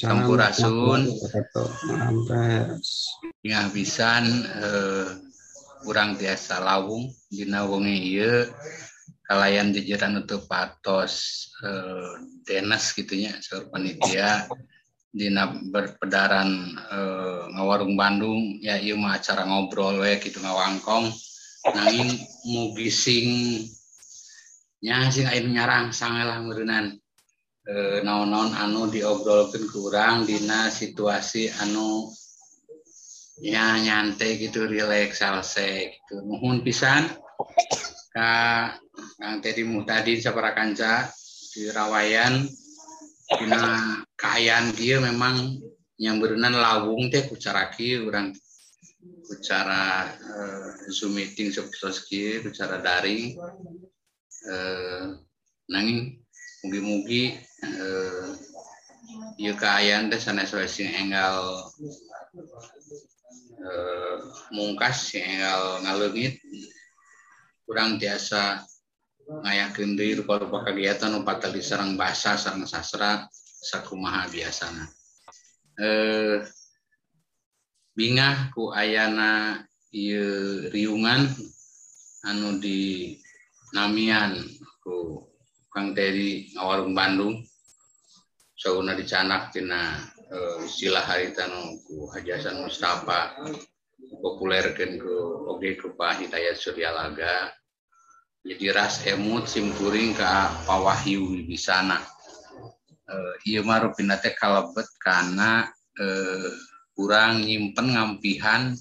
Sampurasun Ampes. Ngah pisan urang tiasa lawung dina wengi ieu kalayan jajaran untuk patos denas gitunya saur panitia dina berpedaran ngawarung Bandung ya ieu mah acara ngobrol we kitu ngawangkong nanging mugi sing nya sing aya nyarangsang lah meureunnan naon-naon anu diobrolkeun ku urang dina situasi anu ya nyantai gitu rileks salse gitu nuhun pisan ka Kang Tedi Muhtadin sabaraha kanca di Rawayan dina kaayaan dieu memang yang beureunan lawung teh ku cara kieu urang ku cara Zoom meeting sapertos kieu ku cara daring nanging mugi-mugi ieu kaayaan teh sanes wae sing enggal mungkas sing enggal ngaleungit urang tiasa ngayakeun deui rupa-rupa kagiatan nu pateli sareng basa sareng sastra sakumaha biasana. Bingah ku ayana ieu riungan anu di namian ku Kang Tedi ngawarung Bandung sauna dicanak tina istilah harita nu ku Haji Hasan Mustafa populerkeun ku oge ku Pak Hidayat Suryalaga jadi ras emut simkuring ka Pawahyu Wibisana ieu mah rupina teh kalebet kana urang nyimpen ngampihan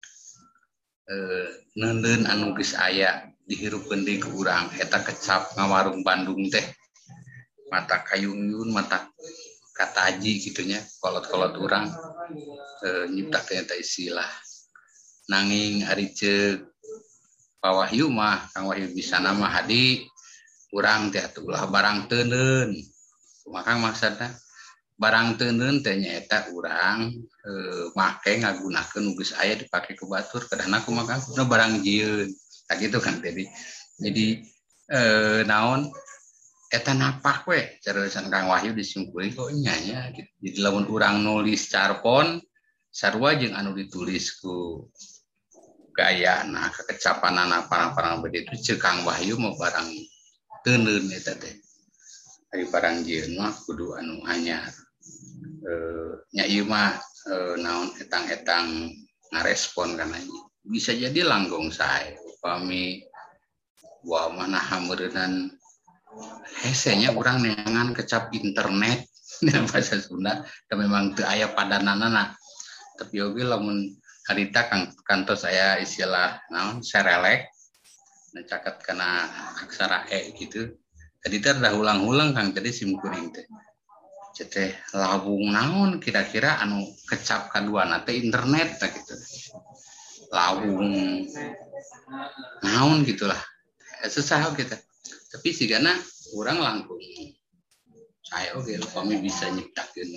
neundeun anu geus aya dihirupkeun deui ku urang eta kecap ngawarung Bandung teh mata kayung-yun mata kataji gitunya kolot-kolot urang nyiptakeun eta istilah nanging ari ceuk Pak Wahyu mah Kang Wahyu Bisana mah hadi urang teh atuh barang teuneun kumaha maksudna barang teuneun teh nyaeta urang make ngagunakeun nu geus aya dipake ku batur kadahna kumaha barang jieun tah kitu kan tadi jadi naon eta napak we caresan Kang Wahyu disingkuring kok nya gitu. Jadi lamun urang nulis carpon sarua jeung anu ditulis ku gayana kekecapanan apa-apa begitu ceuk Kang Wahyu mah barang teuneun eta teh. Ari barang jieun mah kudu anu anyar. Nya ieu mah naon etang-etang ngarespon kana bisa jadi langgong sae upami wa manaha meureunnan hesenya urang neangan kecap internet dalam bahasa Sunda dan memang teu aya padananana tapi oge lamun harita kantos saya istilah naon serelek caket kana aksara e gitu tadi teh udah ulang-ulang Kang tadi simkuring teh teh lawung naon kira-kira anu kecap kaduana teh internet teh gitu lawung naon gitulah susah kita tapi sigana urang langkung saya oge upami bisa nyiptakeun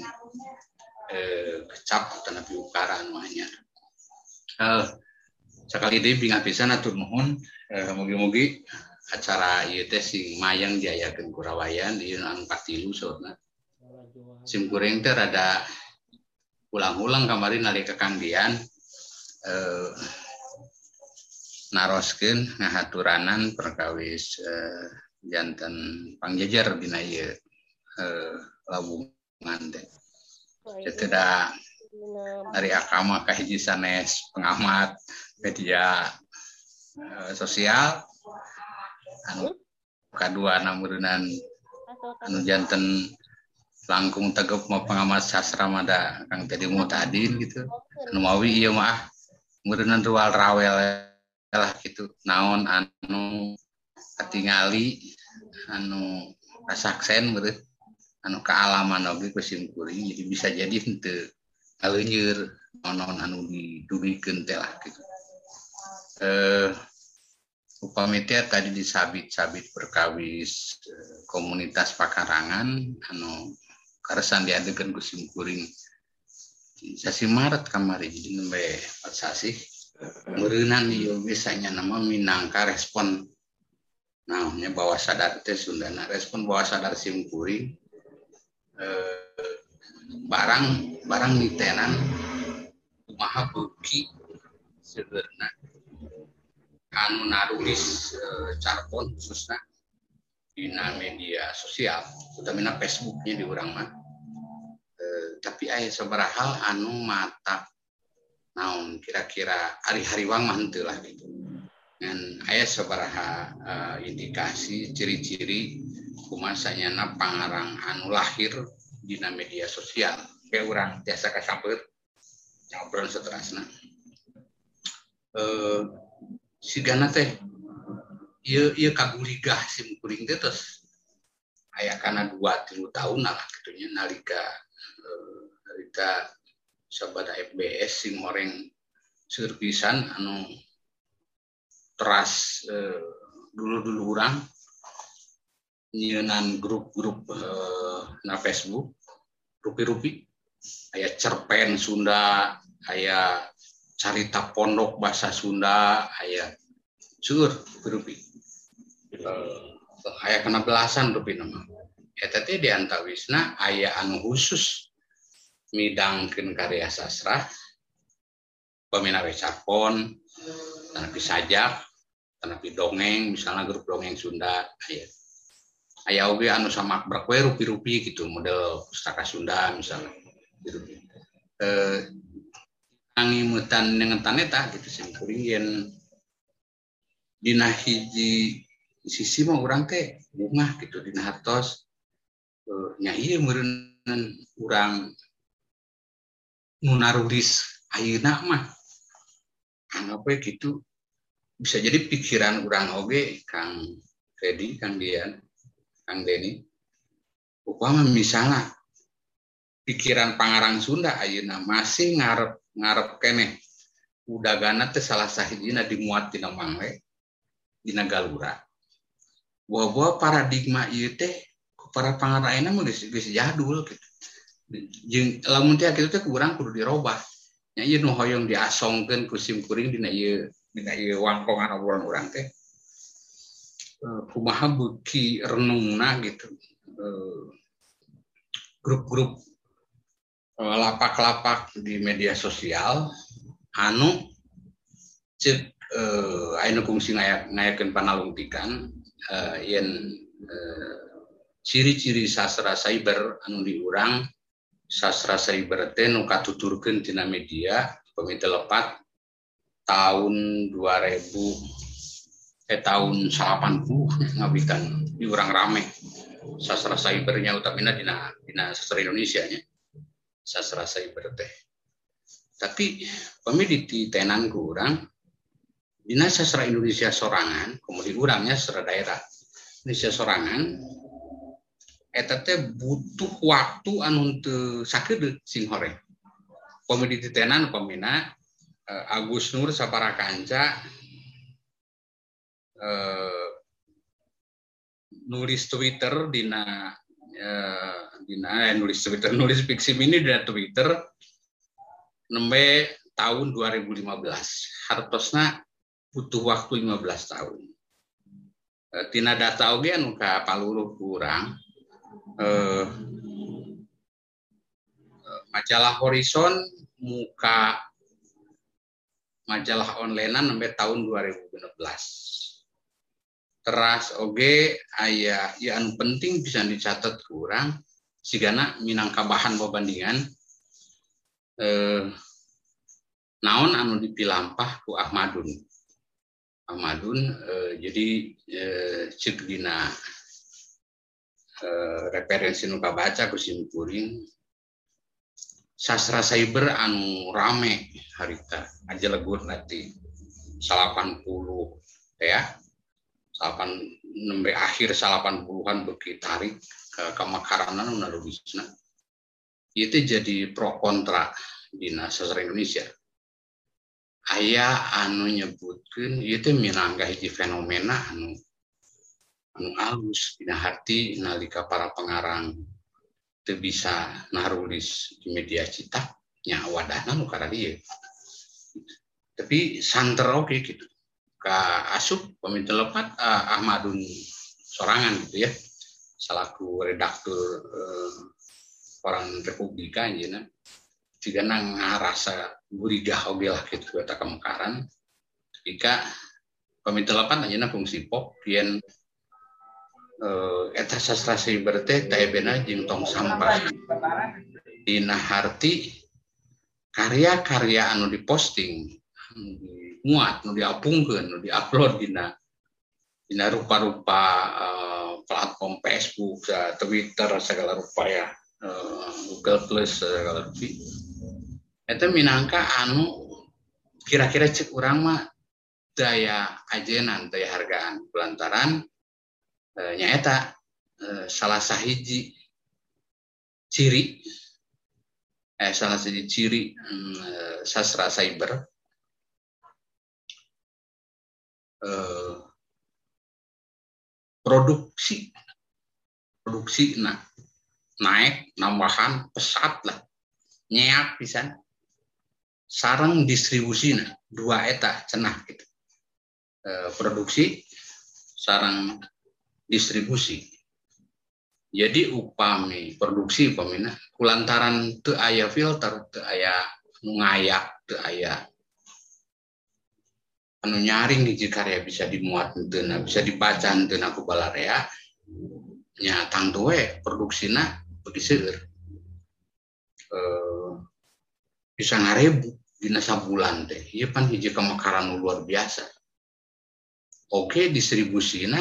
kecap atau nabi ukaran mahnya sekali deui bingah pisan atur nuhun mugi-mugi acara ieu teh sing mayang diayakeun ku Rawayan di anu katilu saurna simkuring teh rada ulang-ulang kamari nalika Kang Dian naroskeun ngahaturanan perkawis janten pangjajar dina ieu lawungan teh teh da dari akama ka hiji sanes pengamat media sosial anu kadua nameureunnan anu janten langkung tegep mah pengamat sastra mada Kang Tedi Muhtadin gitu anu mawi ieu mah meureunnan rual rawel lah gitu naon anu katingali anu kasaksen meureun anu kaalaman oge ku simkuring jadi bisa jadi henteu ngaleunjeur naon anu didugikeun teh lah gitu. Upami teh tadi disabit-sabit perkawis komunitas pakarangan anu karesan diadegeun ku simkuring sasi Maret kamari jadi nembe 4 sasi meureunnan ieu biasanya nama minangka respon naonnya bawah sadar teh Sundana respon bawah sadar simkuring barang nitenan kumaha beuki sebenarnya anu narulis carpon khususnya di media sosial utamina Facebooknya di urang mah tapi aya sabaraha hal anu mata naon kira-kira hari-hariwang mah henteu lah gitu dan aya sabaraha indikasi ciri-ciri kumasanyana pangarang anu lahir di media sosial kayak urang biasa kasampeur ngobrol seterusna sigana teh ieu kaguligah sim kuring teh tos aya kana 2-3 tahun lah kitunya nalika sabada FBS sing horeng seueur pisan anu teras dulu urang nyieunnan grup-grup na Facebook rupi-rupi aya cerpen Sunda aya carita pondok bahasa Sunda aya seueur rupi aya kana belasan rupi nama eta teh di antawisna aya anu khusus midangkeun karya sastra peminawe carpon tanapi sajak tanapi dongeng misalnya grup dongeng Sunda aya oge anu samakbrak we rupi-rupi gitu model pustaka Sunda misalnya gitu angimutan nengetan eta gitu sing kuring yen dina hiji sisi mah urang teh bungah gitu dina hartos nya ieu meureun urang nu narulis ayeuna mah anggap we gitu bisa jadi pikiran urang oge Kang Fedi, Kang Dian, Kang Deni upama misalnya pikiran pangarang Sunda ayeuna masih ngarep keneh udagana teh salah sahijina dimuat dina mangle dina galura bahwa paradigma ieu teh ku para pangarangna mah geus jadul gitu jeung lamun teh kitu teh urang kudu dirobah nya ieu nu hoyong diasongkeun ku sim kuring dina ieu wangkongan obrolan urang teh kumaha beuki renungna gitu grup-grup lapak-lapak di media sosial anu cek aya kungsi ngayakeun panalungtikan yen ciri-ciri sastra cyber anu diurang sastra cyber teh nu katuturkeun tina media pemite lepat tahun 80 ngabitan diurang rame sastra cybernya utamina dina sastra Indonesia nya sastra cyber teh tapi pemedi tenan ku urang dina sastra Indonesia sorangan kemudian urangnya sastra daerah Indonesia sorangan eta teh butuh waktu anu teu sakedeuk sing horeng pemedi tenan pamina Agus Nur saparakanca nulis Twitter nulis fiksi ini di Twitter nembe tahun 2015 hartosna butuh waktu 15 tahun tina data oge anu kapaluluh kurang majalah Horizon muka majalah online nembe tahun 2016 teras oge aya ya anu penting bisa dicatat kurang sigana minangka bahan pembandingan naon anu dipilampah ku Ahmadun jadi cek dina referensi nu kabaca ku sim kuring sastra cyber anu rame harita aja legur nanti 80 ya nembe akhir 80-an beki tarik ke makaranan anu narulisna ieu teh jadi pro kontra dina sastra Indonesia aya anu nyebutkeun ieu teh minangka hiji fenomena anu alus dina hati nalika para pengarang teu bisa narulis di media cetak nya wadahna nu kada dieu tapi santer oge gitu ka asup paminte lepat Ahmadun sorangan gitu ya selaku redaktur orang Republika aja jika nang ngarasa gurigah oge lah gitu eta kemekaran jika Komite 8 aja fungsi pop yen eta sastra cyber teh taebena jeung tong sampah dina harti karya-karya anu diposting muat nu diapungkeun nu diupload dina rupa-rupa platform Facebook, Twitter segala rupa ya, Google Plus segala rupa. Itu minangka anu kira-kira cek urang mah daya ajenan, daya hargaan pelantaran nyaeta salah sahiji ciri sastra cyber produksi naik nambahan pesat lah nyeak pisan sareng distribusi dua eta cenah gitu produksi sareng distribusi jadi upami produksi upamina kulantaran teu aya filter teu aya ngayak teu aya anu nyaring hiji karya bisa dimuat henteuna bisa dibaca henteuna ku balarea nya tangtu we produksina beuki seueur bisa 1000 dina sabulan teh ieu pan hiji kemekaran luar biasa oke distribusina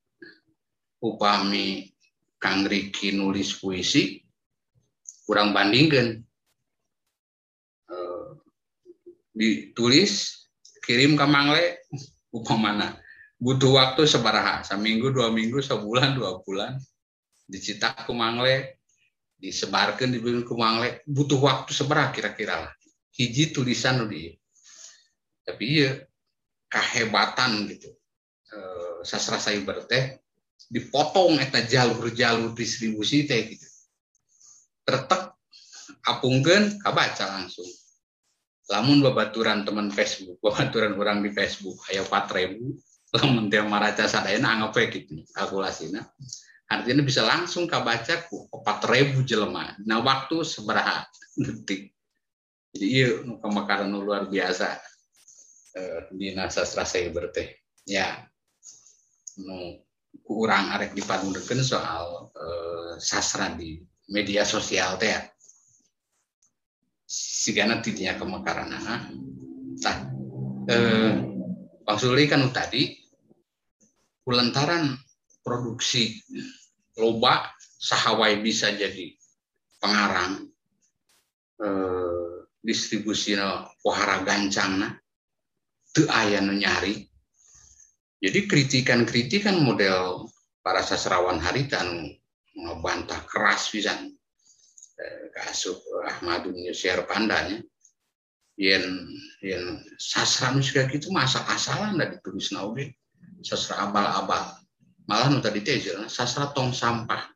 upami Kang Riki nulis puisi kurang bandingkeun ditulis kirim ke Mangle upamana butuh waktu sabaraha saminggu 2 minggu sebulan 2 bulan dicetak ku Mangle disebarkan di ku Mangle butuh waktu sabaraha kira-kira lah hiji tulisan nu dieu tapi ieu kahebatan gitu sastra cyber teh dipotong eta jalur-jalur distribusi teh gitu tertek apungkeun kabaca langsung lamun babaturan teman Facebook, babaturan orang di Facebook, aya 4.000, lamun teh maraca sadayana anggap we gitu kalkulasina. Artinya bisa langsung kabaca ku 4.000 jelema. Nah waktu sabaraha detik. Jadi ieu nu kemekaran luar biasa dina sastra cyber teh. Ya. Nu ku urang arek dipadukeun soal sastra di media sosial teh. Sigana tidinya kemekaran Bang Suli kan tadi kulantaran produksi loba sahawai bisa jadi pengarang distribusina pohara gancangna teu aya nu nyari jadi kritikan model para sastrawan harita anu ngebantah keras pisan kasus Ahmadun Yusir Pandanya yen sastra nu siga kitu mah asal-asalan da ditulisna oge sastra abal-abal malah nu tadi teh sastra tong sampah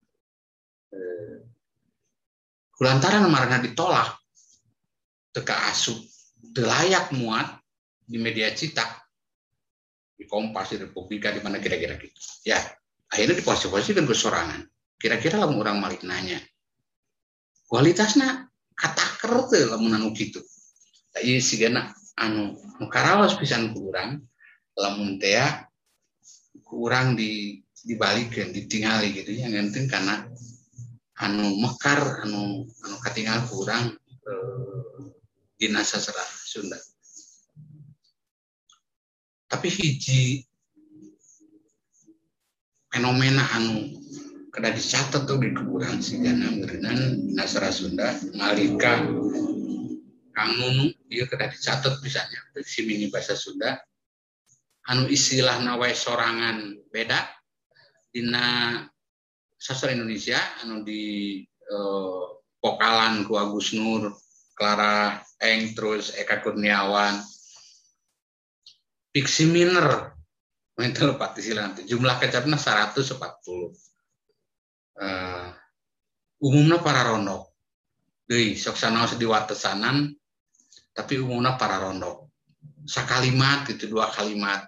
kulantaran marana ditolak teu kaasup teu layak muat di media cetak di Kompas di Republika di mana kira-kira gitu ya akhirnya diposisi-posisikan ke sorangan kira-kira lamun urang malik nanya kualitasnya kataker teh lamun anu kitu. Ieu sigana anu karaos pisan ku urang lamun teh ku urang dibalikeun ditingali gitu nya ngenteun kana anu mekar anu katingal ku urang dina sastra Sunda. Tapi hiji fenomena anu kada dicatat tuh di kuburan sigana ngeureunnan sastra Sunda nalika Kang Nunu ieu kada dicatat bisanya si mini bahasa Sunda anu istilahna wae sorangan beda dina sastra Indonesia anu di vokalan ku Agus Nur, Clara Eng terus Eka Kurniawan fiksi minor mental pati silang jumlah kecapna 140 umumnya para rondok deui sok sanaos diwatesanan tapi umumnya para rondok sakalimat gitu 2 kalimat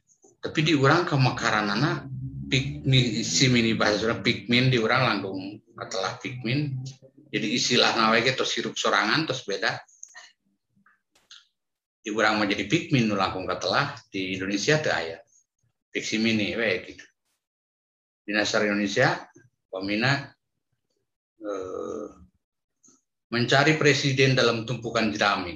tapi di urang kemekaranana si mini bahasa Sunda pikmin di urang langkung katelah pikmin. Jadi istilah nawe ge tos hirup sorangan tos beda. Di urang mah jadi pikmin nu langkung katelah, di Indonesia teu aya. Piksimini we gitu. Di nasar Indonesia pamina mencari presiden dalam tumpukan jerami.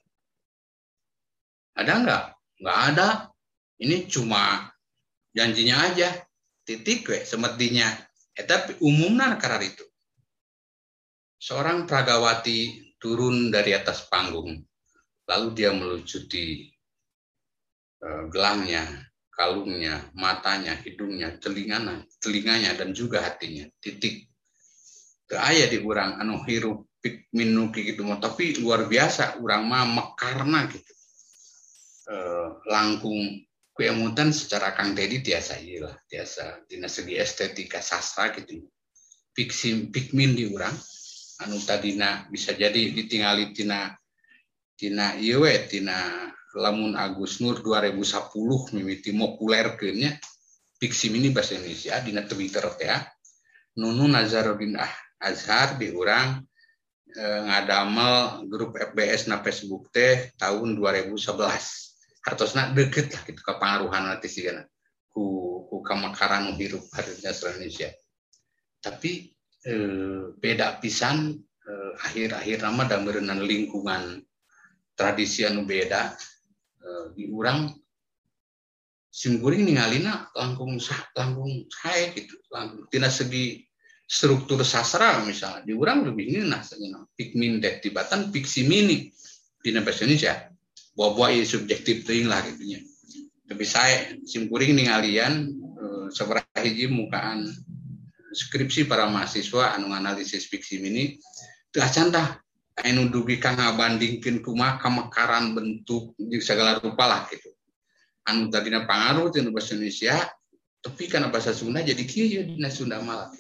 Ada nggak? Nggak ada. Ini cuma janjinya aja. Titik we semestinya. Tapi umumnya karar itu. Seorang pragawati turun dari atas panggung. Lalu dia melucuti gelangnya, kalungnya, matanya, hidungnya, telinganya, dan juga hatinya. Titik. Aya di urang anu hirup pikmin nu gitu mah, tapi luar biasa urang mah mekarna gitu. Langkung keemutan secara Kang Tedi tiasa ieu lah, tiasa dina segi estetika sastra gitu. Pikmin di urang anu tadina bisa jadi ditingali tina ieu we tina lamun Agus Nur 2010 mimiti populerkeun nya Piksimini bahasa Indonesia dina Twitter teh. Nunu Nazaruddin Azhar di urang ngadamel grup FBS na Facebook teh tahun 2011. Hartosna deket lah gitu kepengaruhan nanti sih kan ku kamakaran hirup harusnya Indonesia. Tapi beda pisan akhir-akhir nama dameureunna lingkungan tradisi anu beda di urang simkuring ningalina langkung sae gitu langkung tina segi struktur sastra misalnya di urang lebih ngeunah saja pikmin dek tibatan piksimini di bahasa Indonesia buah-buah ya subjektif teuing lah gitunya. Tapi saya simkuring ningalian sabaraha hiji mukaan skripsi para mahasiswa anu analisis piksimini teu acan tah anu dugi kang ngabandingkeun kumaha kamekaran bentuk di segala rupa lah gitu. Anu tadina pangaruh tina bahasa Indonesia tapi kana bahasa Sunda jadi kieu dina Sunda mah.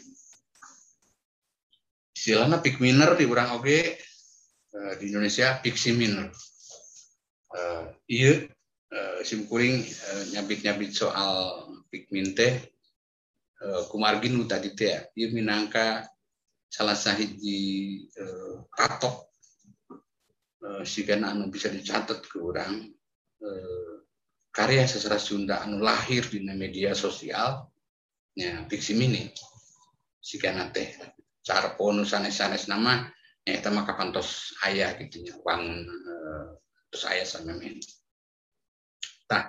Istilahna pikminer di urang oge di Indonesia piksiminer. Iya simkuring nyabit soal pikmin teh kumargi nu tadi teh ieu minangka salah sahiji patok sigana anu bisa dicatat ke urang karya sastra Sunda anu lahir di media sosial nya Piksimini sigana teh carpo nu sanes-sanes nama eta mah kapantos aya kitu nya wangun terus aya samemen. Tah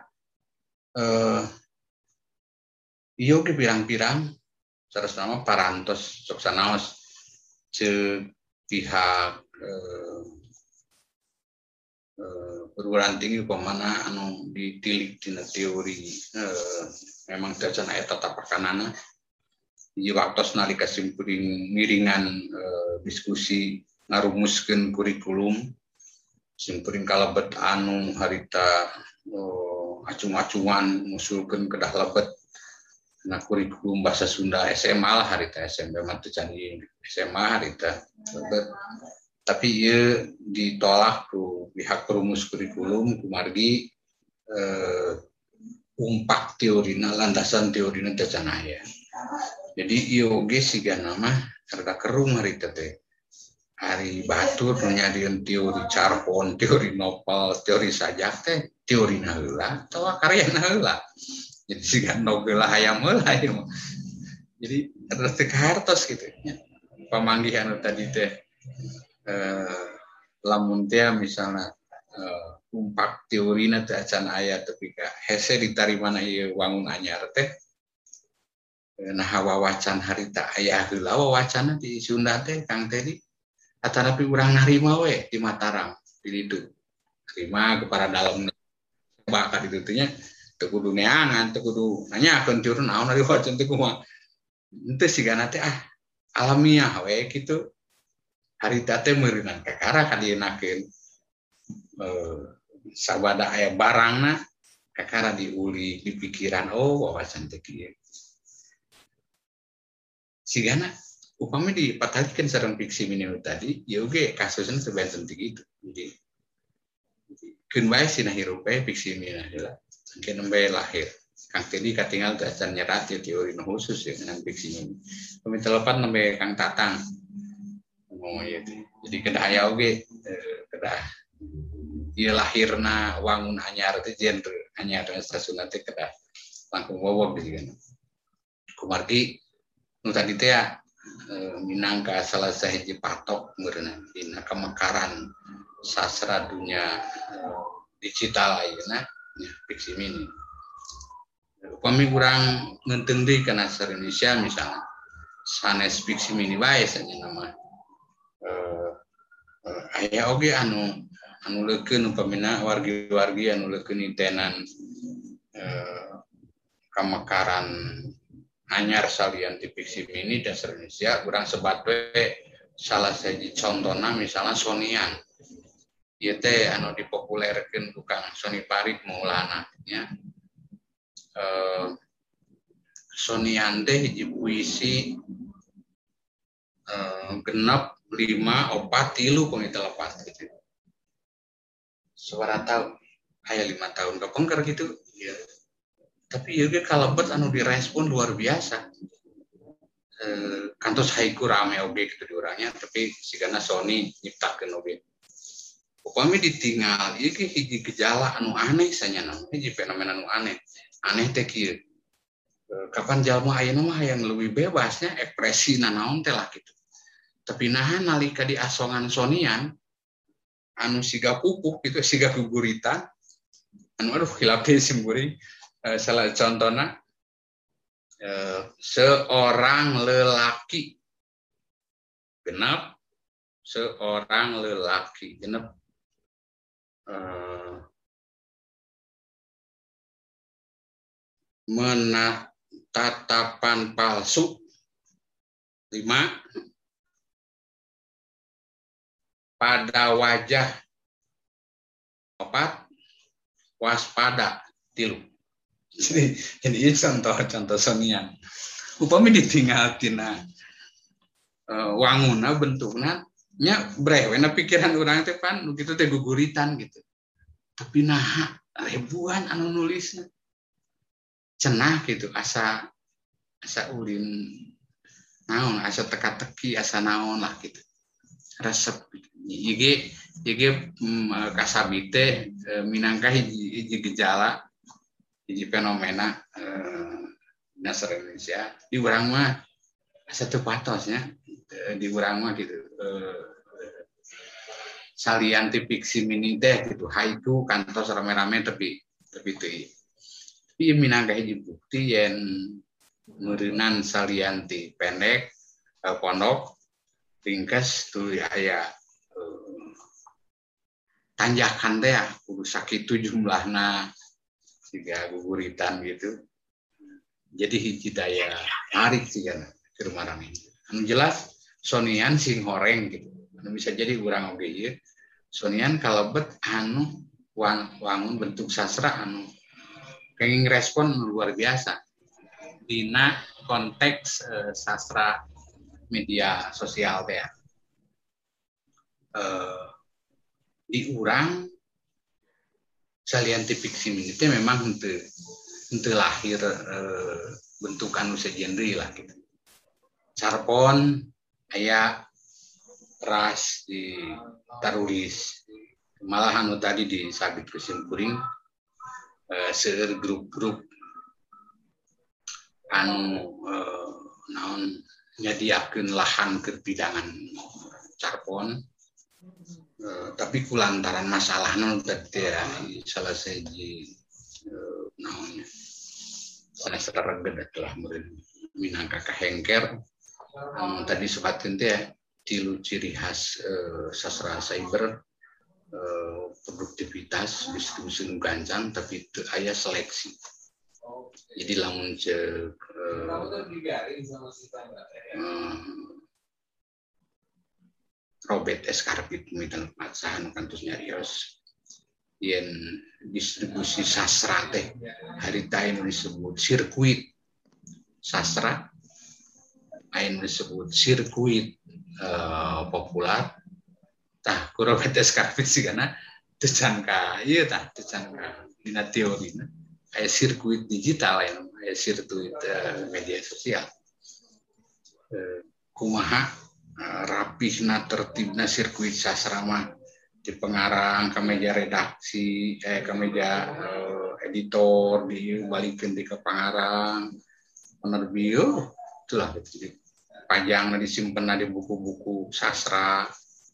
ieu ge pirang-pirang sanes nama parantos sok sanaos ceuk pihak perguruan tinggi pemana anu ditilik tina teori memang dacan eta tapakanana ieu waktos nalika simkuring miringan diskusi ngarumuskeun kurikulum simkuring kalebet anu harita acung-acungan ngusulkeun kedah lebet na kurikulum bahasa Sunda SMA lah harita SMP mah teu can SMA harita lebet. Tapi ieu ditolak ku pihak perumus kurikulum kumargi umpak teorina landasan teorina teu can aya. Jadi ieu ge sigana mah rada kerung harita teh. Hari batur nyadieun teori Carpon, teori Nopal, teori sajak teh teorina heula atawa karyana heula. Jadi sigan nogela hayam heula ieu mah. Jadi rada teu kahartos kitu nya. Pamanggihan tadi teh lamun teh misalna umpak teorina teh acan aya tapi ka hese ditarimana ieu wangun anyar teh nah wawacan harita aya heula wawacana di Sunda teh Kang Tedi atanapi urang narima we di Mataram di ditu terima kepada dalam bakal ditu nya teu kudu neangan teu kudu nanyakeun turun naon ari wacan teh kumaha henteu sigana teh alamiah we kitu harita teh meureunan kakara kadienakeun sabada aya barangna kakara diuli di pikiran oh wawasan teh kieu sigana upami dipatahkeun sareng Piksimini tadi ieu ge kasusna teu benten gitu jadi keun bae sina hirup bae Piksimini heula engke nembe lahir Kang Tedi katinggal dasar nyerat ya teori khusus ya dengan fiksi ini. Kami telepon nembe Kang Tatang. Oh iya, jadi kedah aya oge kedah ieu lahirna wangun anyar teh genre anyar stasiun teh kedah langkung wowog gitu kan. Kumargi nu tadi teh ya minangka salah sahiji patok meureunna dina kemekaran sastra dunia digital ayeuna nya fiksi mini. Upami urang ngeunteung deui kana sastra Indonesia misalnya sanes fiksi mini bae saja nama aya oge anu leukeun upamina wargi-wargi anu leukeun itenan kamekaran anyar salian ti fiksi mini dasar Indonesia urang sebat we salah sahiji contona misalnya Sonian. Ieu teh anu dipopulerkeun ku Kang Soni Parit maulana nya. Sonian teh hiji puisi genep 5, 4, 3 pengita lepas gitu. Suara tahun, aya 5 tahun kepengker gitu. Ya. Tapi ieu ge kalebet anu direspon luar biasa. Kantos haiku rame oge gitu di urangnya, tapi sigana Sony nyiptakeun oge. Upami ditinggal, ieu ge hiji gejala anu aneh sanyana, hiji fenomena anu aneh. Aneh teh kieu. Kapan jalma ayeuna mah hayang leuwih bebasnya ekspresi nanaon teh lah gitu. Tapi naha nalika di asongan Sonian anu siga pupuk gitu siga guguritan anu aduh hilap teh simburing salah contohna seorang lelaki genep tatapan palsu 5 pada wajah 4 waspada 3. Jadi ini contoh Sonian. Upami ditinggal tina wanguna bentukna nya brewena pikiran urang teh pan nu kitu teh guguritan gitu. Tapi naha ribuan anu nulisna. Cenah gitu asa ulin naon asa teka-teki asa naon lah gitu. Resep IG kasabite minangka hiji gejala hiji fenomena dasar Indonesia di urang mah asa teu patosnya di urang mah gitu salian ti fiksi mini teh gitu haiku kantos rame-rame tapi teu ieu minangka hiji bukti yen meureunan salian ti pendek pondok ringkas tuh aya tanjakan teh ya kudu sakitu jumlahna siga guguritan gitu. Jadi hiji daya tarik sih kan ke rumah rame. Anu jelas Sonian sing horeng gitu. Anu bisa jadi urang oge ieu. Sonian kalebet anu wangun bentuk sastra anu kenging respon luar biasa dina konteks sastra media sosial teh di urang salian ti fiksi mini teh memang henteu lahir bentuk anu sejen deui lah gitu. Carpon aya ras di tarulis malah anu tadi disabit ku simkuring seueur grup-grup anu naon nyadiakeun lahan keur pidangan carpon tapi kulantaran masalahna teh salah sahiji naonnya sanes reged atuh meureun minangka kahengker anu tadi sebatkeun teh 3 ciri khas sastra cyber produktivitas distribusi nu gancang tapi teu aya seleksi. Jadi lamun ceuk Robert Escarpit mitan pacahan kantos nyarios yen distribusi sastra teh harita anu disebut sirkuit sastra anu disebut sirkuit populer tah ku Robert Escarpit sigana teu can ka ieu tah teu can ka dina teorina aya sirkuit digital ya, aya sirkuit media sosial. Kumaha rapihna tertibna sirkuit sastra mah di pengarang ke meja redaksi ke meja editor dibalikeun di ke pengarang penerbit itulah gitu. Panjangna disimpenna di buku-buku sastra.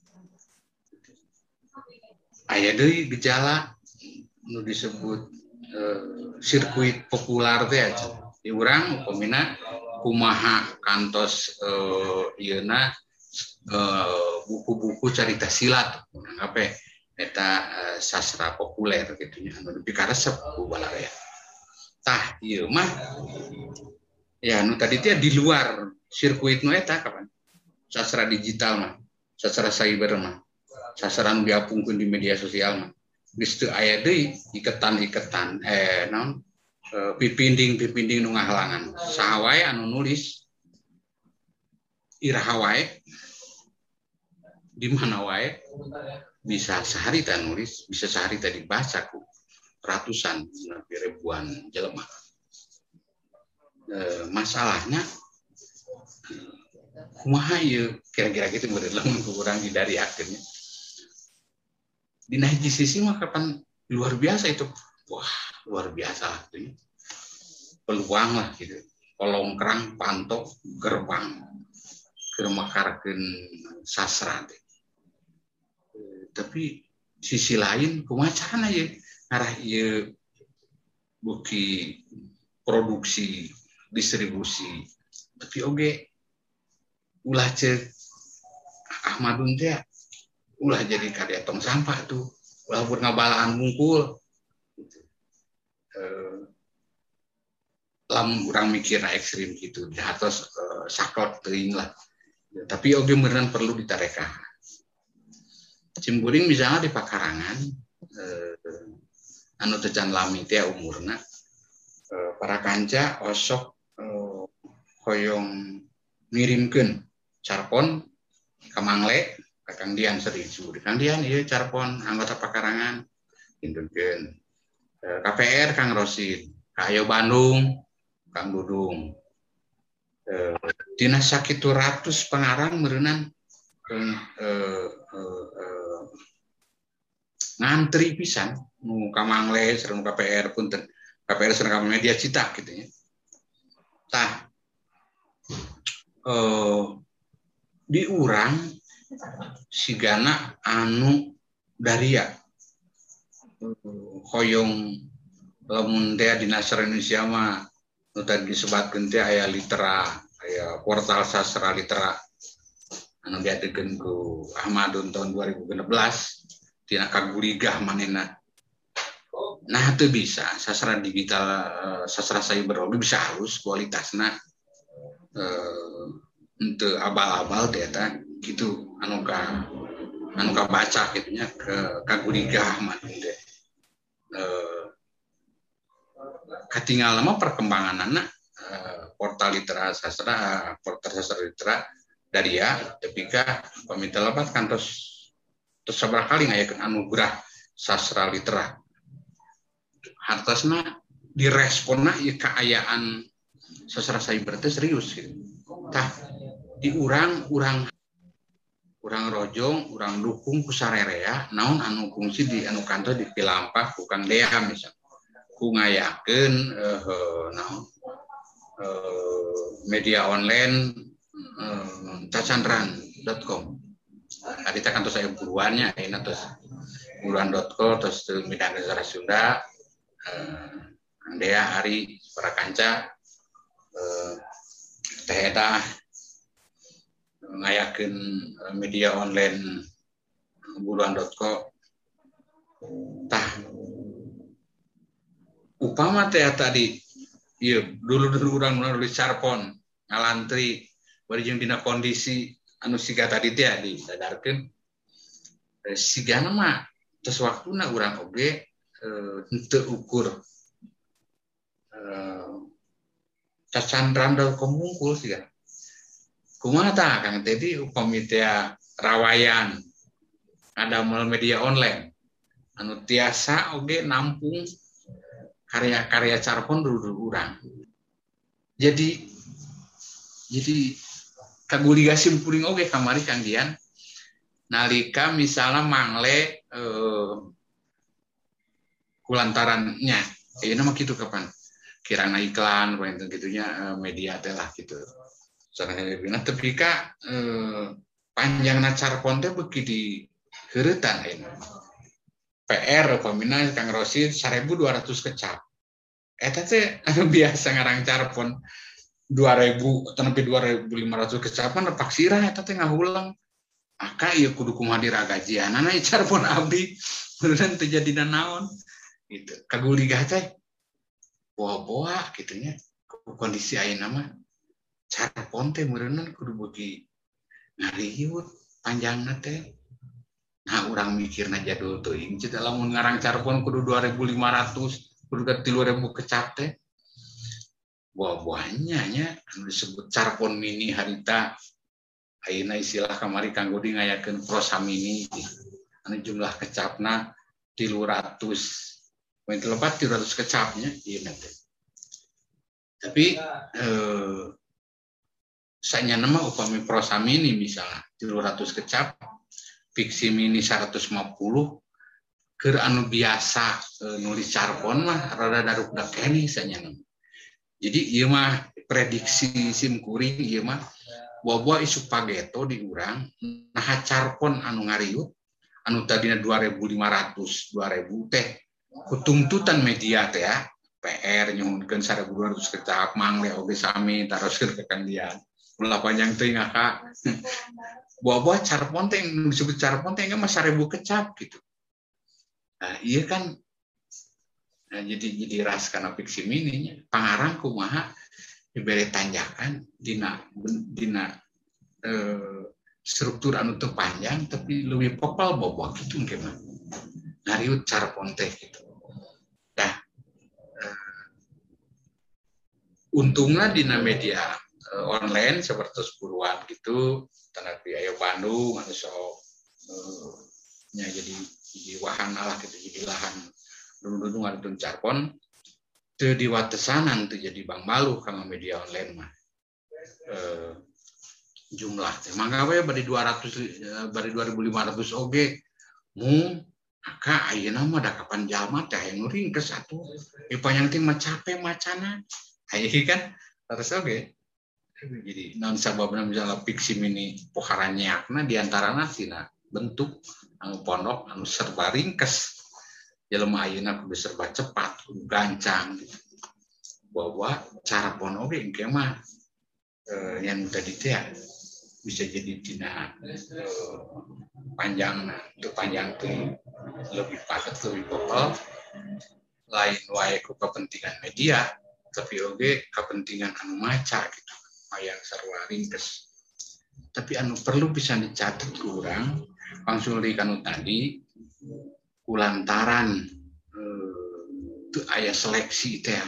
Aya deui gejala nu disebut sirkuit populer teh di urang upamina kumaha kantos ieuna buku-buku carita silat ngape eta sastra populer gitu nya anu dikaresep ku balarea. Tah ieu mah ya nu tadi teh di luar sirkuit nu eta kapan sastra digital mah sastra cyber mah sastra nu diapungkeun di media sosial mah geus teu aya deui iketan-iketan naon pipinding nu ngahalangan saha wae anu nulis iraha wae di mana wae bisa seharita nulis bisa seharita dibaca ku ratusan ribuan jelema. Masalahnya kumaha ieu kira-kira gitu lamun kurang dari akhirnya di hiji sisi mah kapan luar biasa itu wah luar biasa lah itu peluang lah gitu kolong kerang pantok gerbang kermakarkeun sastra teh. Tapi sisi lain kumaha carana ieu arah ieu buki produksi distribusi tapi oge ulah ceuk Ahmadun teh ulah jadi karya tong sampah tuh ulah buat ngabalaan mungkul gitu. Lam urang mikirna ekstrim gitu diatos saklek teuing lah tapi oge beneran perlu ditareka cimburing misalnya di pakarangan anu teu can lami teh umurna para kanca osok hoyong ngirimkeun carpon ka Mangle ka Kang Dian Sericu di Kang Dian ieu carpon anggota pakarangan ngirimkeun KPR Kang Rosid ka Ayo Bandung Kang Dudung dina sakitu ratus pengarang meureunnan ngantri pisan nu ka Mangle sareng KPR punten KPR sareng media cita gitu ya. Tah di urang sigana anu daria hoyong lamun teh di Nasr Indonesia mah nu tadi disebutkeun teh aya litera aya portal sastra litera anu diadegeun ku Ahmadun tahun 2016 tina kaguligah manehna. Nah itu bisa sastra digital sastra cyber bisa halus kualitasna untuk abal-abal ternyata gitu anu ka baca gitunya ke kaguligah maneh teh katinggal lama perkembanganna portal litera sastra portal sastra litera dari ya ketika peminta lebat kan terus sabaraha kali ngayakeun anugerah sastra litera hartasna diresponna ieu kaayaan sastra cyber teh serius gitu. Tah di urang rojong urang dukung ku sarerea naon anu fungsi di anu kantor di Pilampah ku Kang Dea misal ku ngayakeun media online cacandran.com adita kantor saya buruannya ayeuna terus buruan.co terus Medan Negara Sunda Kang Dea Ari para kanca teh eta ngayakeun media online buruan.co tah upama teh tadi ieu dulu urang nulis carpon ngalantri bari jeung dina kondisi anu siga tadi teh disadarkeun sigana mah tos waktuna urang oge henteu ukur cacandran da komungkul siga kumaha tah Kang Tedi upami teh rawayan ngadamel media online anu tiasa oge nampung karya-karya carpon dulu urang. Jadi kaguli gasim kuring oge kamari Kang Dian. Nalika misalnya mangle kulantarannya, ini mah gitu kapan? Kirana iklan, poin gitunya media teh lah gitu. Soalnya tapi ka panjangna carpon teh beuki di heuretan ayeuna. PR pamina Kang Rosid 1.200 kecap. Eta teh anu biasa ngarang carpon 2.000 atau nepi 2.500 kecapan paksirah eta teh ngahulang. Aka ieu kudu kumaha diragajianana carpon abdi. Beneran teu jadina naon. Gitu. Kaguligah teh boa-boa gitunya. Kondisi ayeuna mah carpon teh meureunna kudu beuki ngariut panjangna teh. Nah, urang mikirna jadul teuing ceuk lamun ngarang carpon kudu 2.500, kudu ka 3.000 kecap teh. Buah-buahnya nya anu disebut carpon mini harita ayeuna istilah kamari kanggo di ngayakeun prosa mini anu jumlah kecapna 300 poin 300 kecapnya ieu teh. Tapi sanyana mah upami prosa mini misalnya 300 kecap fiksi mini 150 keur anu biasa nulis carpon mah rada darukdak keneh sanyana. Jadi ieu mah prediksi sim kuring ieu mah boa-boa isu pageto di urang nah carpon anu ngariut anu tadina 2.500 2.000 teh kutungtutan media teh ya PR nyuhunkeun 1.200 kecap mangle oge sami taroskeun ka Kang Dian. Ulah panjang teuing Kak. Buah-buah carpon teh yang disebut carpon teh mah 1.000 kecap gitu. Nah, iya kan jadi ras kana fiksi mininya pangarang kumaha dibere tanjakan dina struktur anu teu panjang tapi leuwih popal boboh gitu engke mah. Ngariut carpon teh gitu. Dah untungna dina media online seperti seburuan gitu tanah biaya Bandung anu sok nya jadi wahana lah gitu jadi lahan dulu ngareun carpon teu diwatesanan teu jadi Bang Malu kanggo media online mah jumlah teh mangga we bari 200 bari 2.500 oge mu aka ayeuna mah da kapan jalma teh anu ringkes atuh panjang teh mah capek macana aya kan terus oge jadi non sababna misalnya fiksi mini poharannyakna diantarana tina bentuk anu pondok anu serba ringkes jelema ayeuna kudu serba cepat kudu gancang gitu. Bahwa cara pon oge engke mah yang tadi teh bisa jadi tina panjangna teu panjang teh lebih padat lebih popol lain wae ku kepentingan media tapi oge kepentingan anu maca gitu yang sarua ringkes. Tapi anu perlu bisa dicatat kurang langsung di kanu tadi kulantaran teu aya seleksi teh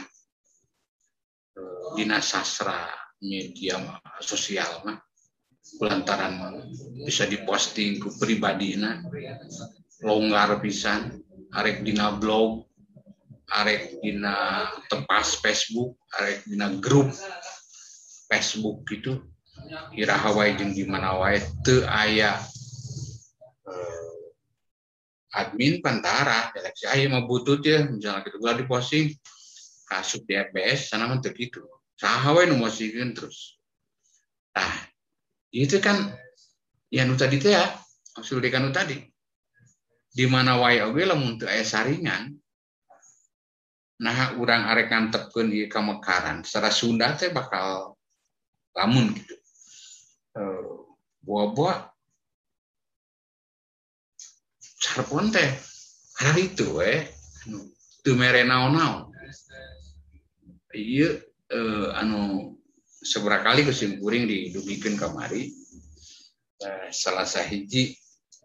dina sastra media sosial mah kulantaran bisa diposting ku pribadina longgar pisan arek dina blog arek dina tepas Facebook arek dina grup Facebook gitu iraha wae jeung di mana wae teu aya admin pantara seleksi aya mah butut ya misalnya gitu ulah diposting kasut di FPS sana mah teu kitu saha wae nu mosikeun terus tah itu kan ya nu tadi teh ya maksud dekanu tadi di mana wae oge lamun teu aya saringan nah urang arek ngantepkeun ieu ka mekaran secara Sunda teh bakal lamun gitu buah-buah carpon teh hari itu teu mere naon-naon ieu anu seberapa kali kusim kuring didugikeun kamari salah sahiji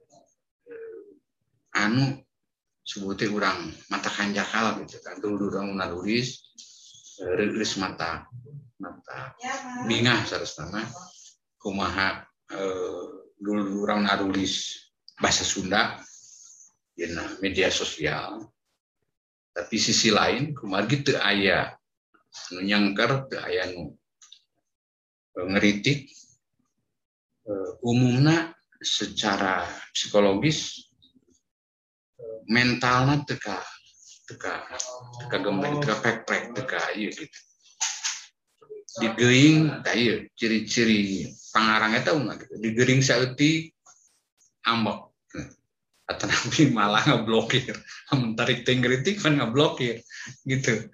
anu sebutnya urang mata kanjakal gitu kan dulu urang nulis rilis mata bingah sarasana kumaha dulu urang narulis bahasa Sunda dina media sosial Tapi sisi lain kumargi teu aya nu nyangker, teu aya nu ngeritik. Umumna secara psikologis mentalna teka gembeng, teka pek-pek, teka ieu gitu. Digeuing tah ieu ciri-ciri pangarang eta unggah gitu. Digeuring saeutik ambek. Atau nabi malah ngeblokir, tarik kritik kan ngeblokir gitu.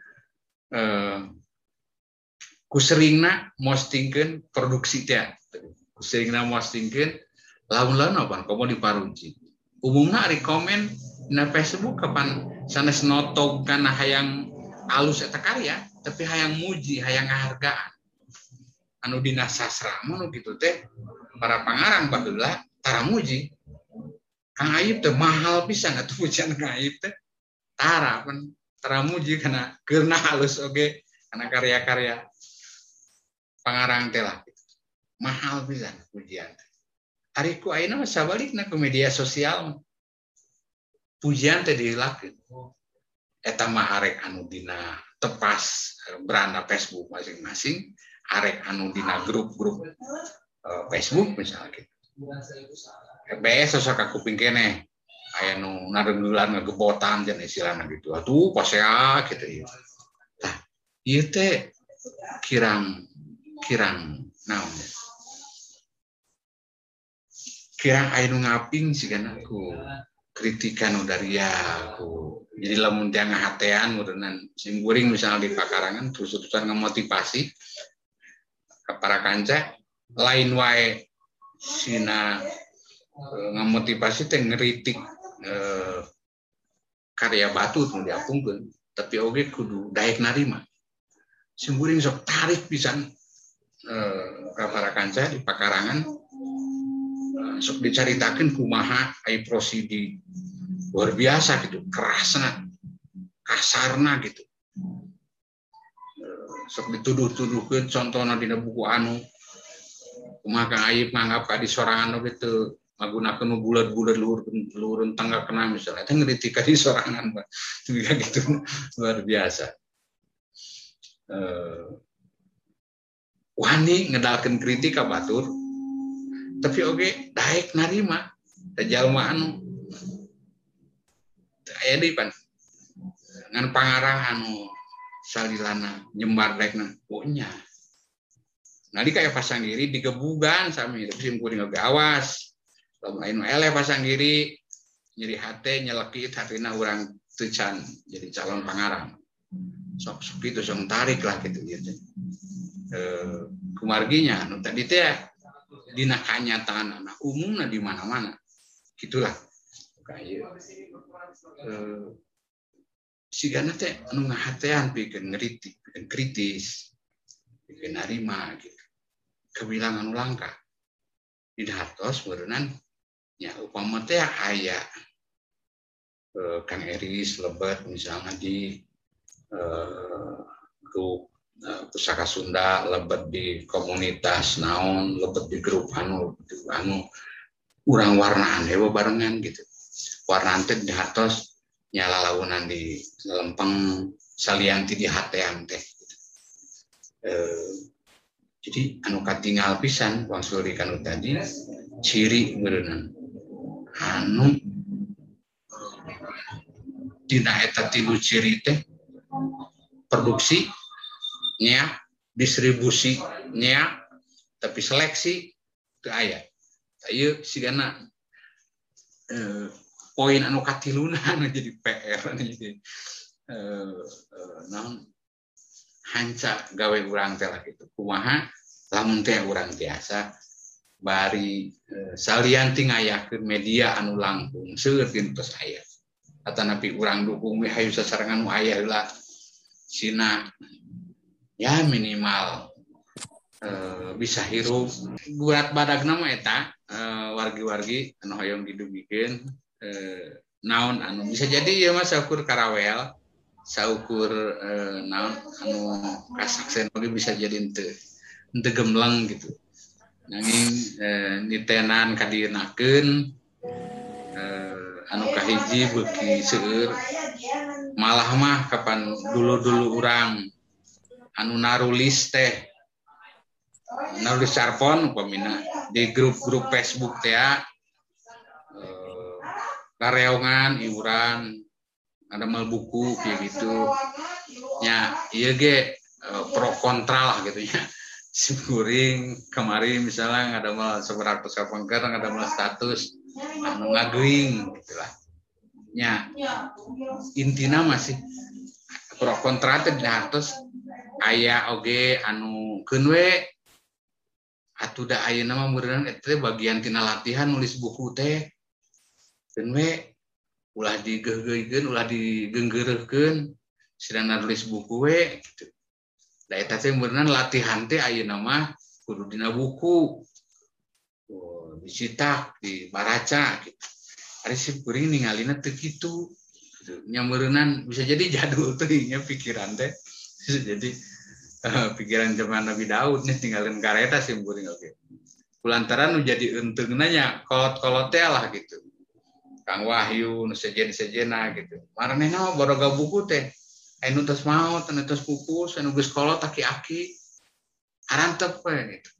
Kuseringna postingkeun produksi teh, kuseringna postingkeun laun-laun apa komo diparuji. Umumna ari komen na Facebook kapan sanes notog kana hayang alus eta karya, tapi hayang muji, hayang ngahargaan. Anu dina sastra mun kitu teh para pangarang baheula tara muji. Kang Ayub teh mahal pisan atuh pujian Kang Ayub teh. Tara muji kana keurna halus oge kana karya-karya pangarang teh lah. Mahal pisan pujian. Ari ku ayeuna mah sabalikna ke media sosial. Pujian teh dihilakeun. Eta mah arek anu dina tepas beranda Facebook masing-masing, arek anu dina grup-grup Facebook misalnya gitu. BS sosok aku pingkene aya nu narenggulan ngegebotan jeung istilahna gitu. Atuh pasea gitu ya. Tah, ieu teh kirang naon ya. Kirang aya nu ngaping sigana ku kritikan dari aku. Jadi lamun teh ngahatean meureunnan sing guring misalnya di pakarangan terus-terusan ngamotivasi ka para kanca lain wae sina ngamotivasi teh ngeritik karya batu nu diapungkeun, tapi oge kudu daek narima. Sing guring sok tarik pisan ka para kanca di pakarangan sok dicaritakeun kumaha ai prosidi luar biasa gitu, kerasna, kasarna gitu. Sok dituduh-tuduhkeun contohna dina buku anu kumaha Kang Ayub nganggap ka di sorangan gitu magunakeun nu bulat-bulat luhur tangga kena misalnya eta ngritik ka di sorangan juga gitu luar biasa. Wani ngedalkeun kritik ka batur tapi oge daek narima teh jalma anu aya deui pan ngan pangarang anu salilana nyembar daekna punya. Nadi kayak pasang diri digebugan sami tapi sim kuring oge awas. Lamun anu eleh pasang diri nyeri hate nyelekit hatina urang teu can jadi calon pangarang. Sok kitu sok tarik lah gitu gitu. Kumarginya anu tadi teh dina kanyataan anak umumna di mana-mana. Gitulah. Kayak sigana teh anu ngahatean pikeun ngeritik, pikeun kritis, pikeun narima gitu. Kebilang anu langka. Dihartos meureunnan nya upama teh aya Kang Eris lebet misalnya di grup Pusaka Sunda, lebet di komunitas naon, lebet di grup anu urang warnaan hewa barengan gitu. Warnaan teh dihartos nyala launan di lempeng salianti di hatean teh. Jadi anu katinggal pisan wangsul di kanu tadi ciri meureunnan anu dina eta tilu ciri teh produksi nya distribusi nya tapi seleksi teu aya. Ieu sigana poin anu katiluna anu jadi PR anu jadi naon hanca gawe urang teh lah gitu. Kumaha lamun teh urang biasa bari salianti ngayakeun media anu langkung seueur tos aya. Atanapi urang dukung we hayu sasarengan nu aya heula sina ya minimal bisa hirup buat badagna mah eta wargi-wargi anu hoyong didugikeun naon anu bisa jadi ya mah saukur karawel saukur naon anu kasaksen oge bisa jadi henteu gemleng gitu nanging nitenan kadienakeun anu kahiji beuki seueur malah mah kapan dulu orang anu narulis teh narulis carpon upamina di grup-grup Facebook teh kareongan iuran ada mal buku kayak gitu nya iya ge pro kontra lah gitu ya sikuring kemarin misalnya ada mal seberapa kapangker ada mal status anu ngageuing gitulah nya intina masih pro kontra teh hartos aya oge anu keun we atuh da ayeuna mah meureun eta bagian tina latihan nulis buku teh keun we ulah digeugeuykeun ulah digeunggeureurkeun sedana nulis buku we gitu. Da eta teh meureunna latihan teh ayeuna mah kudu dina buku. Dicitak, dibaraca gitu. Ari si kuring ningalina teu kitu. Nya meureunan bisa jadi jadul teh nya pikiran teh. Bisa jadi pikiran zaman Nabi Daud nih tinggalin kareta si kuring oke. Kulantaran nu jadi enteungna nya kolot-kolot teh lah gitu. Kang Wahyu nu sejen-sejena gitu. Maranehna mah bodoga buku teh. Anu tos maot, anu tos pupus, anu geus kolot aki-aki. Arantep we gitu.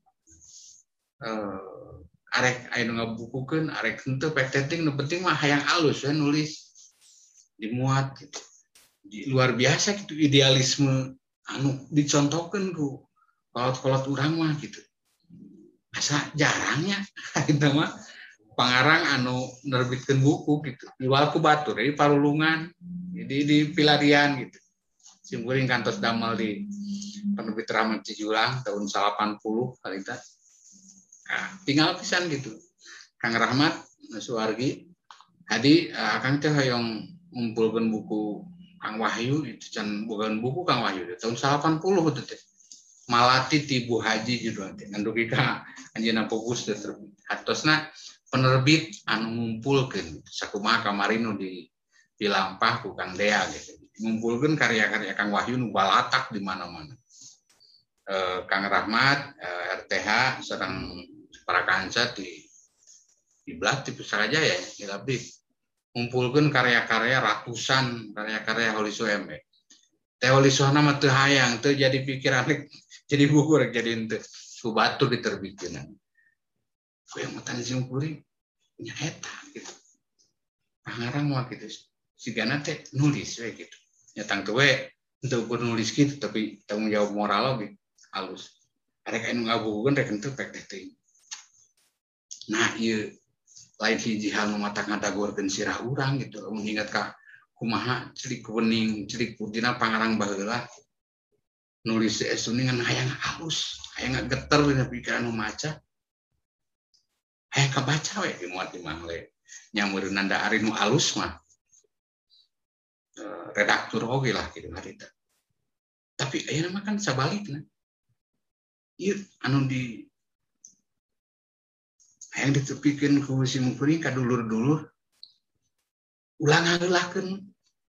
Arek aya nu ngabukukeun, arek henteu pek teting nu penting mah hayang alus we nulis. Dimuat gitu. Di luar biasa gitu idealisme anu dicontohkeun ku kolot-kolot urang mah gitu. Asa jarangnya kita mah pangarang anu nerbitkeun buku gitu. Iwal ku batur di Parulungan, di Pilarian gitu. Simkuring kantos damel di Penerbit Rahmat Cijulang tahun 80 kali itu. Nah, tinggal pisan gitu. Kang Rahmat Suwargi hadi Kang teh hoyong ngumpulkeun buku Kang Wahyu itu can bukan buku Kang Wahyu tahun 80 itu teh. Malati ti Bu Haji judul teh. Ngandugi ka anjeunna pupus teh terbit. Hatosna penerbit anu ngumpulkeun sakumaha kamari nu di lampah ku Kang Dea gitu. Ngumpulkeun karya-karya Kang Wahyu nu balatak di mana-mana. Kang Rahmat RTH sedang para kanca di Blat di Pusaka Jaya di Labdi ngumpulkeun karya-karya ratusan karya-karya Holi Sueme. Teh Holi Suhana mah teu hayang teu jadi pikiran jadi buku rek jadi henteu ku batu diterbitkeun. Ku yang matan jeung kuring nya eta gitu. Pangarang mah gitu. Sigana teh nulis we gitu. Nyatang teu we henteu ukur nulis gitu tapi tanggung jawab moral ge halus. Arek anu ngabukukeun rek henteu pek teh. Nah, ieu lain hiji hal nu mata ngadagorkeun sirah urang gitu. Mun ingat ka kumaha celik kuning, celik putihna pangarang baheula. Nulis esuningan hayang halus, hayang geter dina pikiran nu maca. Hayang kabaca we dimuat di mangle. Nya meureunna da ari nu alus mah redaktur oge lah gitu harita. Tapi ayeuna mah kan sabalikna. Ieu anu di hayang ditepikeun ku si mungkuring ka dulur-dulur ulang ngageulakeun.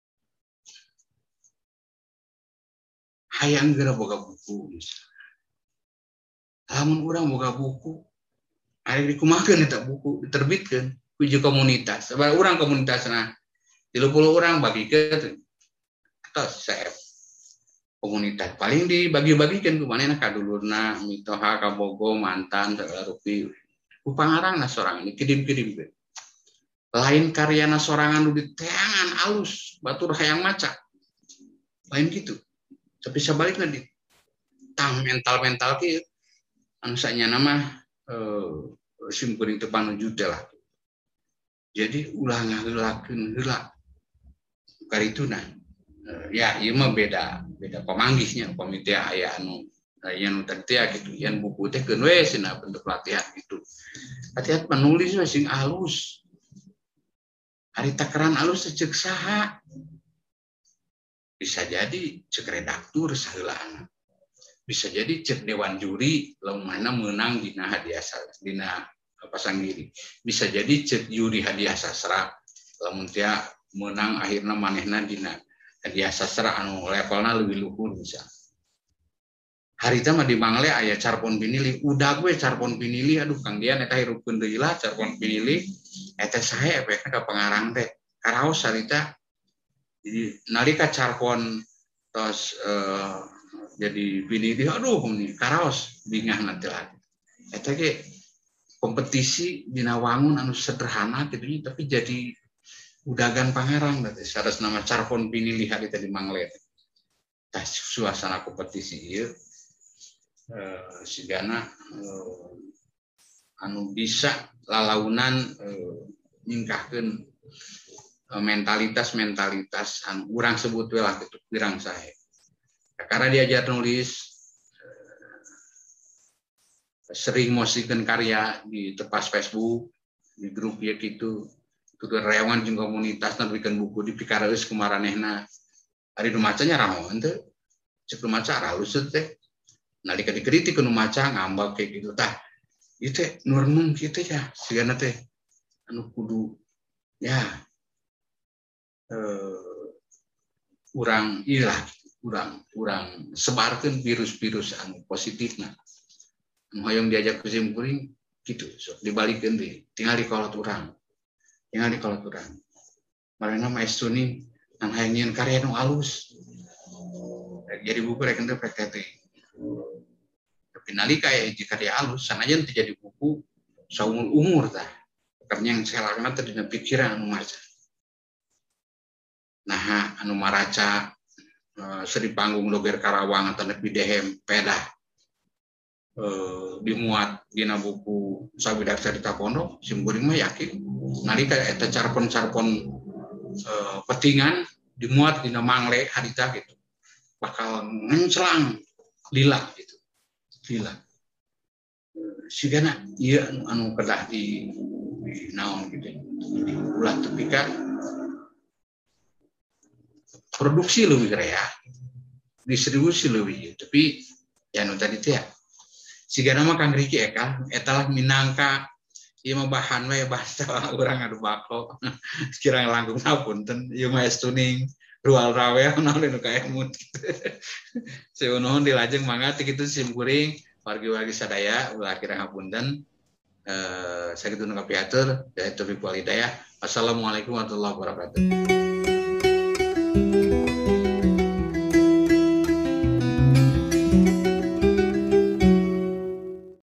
Hayang geura boga buku misalnya. Lamun urang boga buku, ari dikumakeun eta buku diterbitkeun ku ieu komunitas. Sabab urang komunitasna 30 urang bagikeun tos saeb komunitas paling dibagi-bagikeun ku manehna ka dulurna mitoha ka bogo mantan segala rupi ku pangarangna sorangan dikirim-kirimkeun. Lain karyana sorangan nu diteangan alus batur hayang maca. Lain gitu. Tapi sabalikna di tang mental-mental kieu anu sanyana mah simkuring teu panuju teh lah. Jadi ulah ngageulakeun heula karituna. Ya ieu mah beda pamanggihnya komite aya anu yang teu gitu yang buku teh keun we cenah bentuk latihan gitu. Latihan penulis we sing alus. Ari takaran alus ceuk saha? Bisa jadi cek redaktur saheulaana. Bisa jadi cek dewan juri lamun mana menang dina hadiah dina pasanggiri. Bisa jadi cek juri hadiah sastra lamun tia menang akhirna manehna dina hadiah sastra anu levelna leuwih luhur bisa. Harita mah di mangle aya carpon pinilih, udah gue carpon pinilih, aduh Kang Dian eta hirupkeun deui lah carpon pinilih, eta sae efekna ka pangarang teh. Karaos harita Jadi nalika carpon terus jadi bini dia aduh nih karaos bingah nanti lagi. Eta ge kompetisi dina wangun anu sederhana gitu tapi jadi udagan pangerang berarti saras nama carpon bini lihat tadi manglet. Tah suasana kompetisi ieu sigana anu bisa lalaunan ningkahkeun mentalitas anu urang sebut we lah gitu pirang sae. Karena diajar nulis sering mosikeun karya di tepas Facebook di grup ya gitu kudu rewangan jeung komunitas nabikeun buku dipikareus ku maranehna ari nu maca nyaraon teh cek nu maca halus teh nalika dikritik nu maca ngambak kayak gitu tah ieu teh nu renung kitu ya sigana teh anu kudu ya urang ilah urang sebarkeun virus-virus anu positifna nu hoyong diajak ku simkuring kitu sok dibalikeun deui tinggal dikolot urang marana maestuni nang hayang nyieun karya nu alus jadi buku rek teu PTT tapi nalika hiji karya alus sanajan teu jadi buku saumur umur tah karena yang selakna teh dina pikiran anu maca nah anu maraca seri panggung Doger Karawang atau nepi dehem pedah dimuat dina buku Sawidak Carita Pondok simkuring mah yakin nalika eta carpon-carpon petingan dimuat dina mangle harita gitu bakal ngencelang lila gitu lila sigana ieu anu kedah di naon gitu ulah tepika produksi leuwih rea distribusi leuwih tapi ya nu tadi teh sigana mah Kang Riki Eka eta lah minangka ieu mah bahan we bahasa urang adu bako kirang langkung punten ieu mah estuning rual rawe naon nu kaemut seunohon dilajeng mangga ti kitu simkuring wargi-wargi sadaya ulah kirang hapunten sakitu nu kapiatur ya taufiq wal hidayah. Assalamualaikum warahmatullahi wabarakatuh.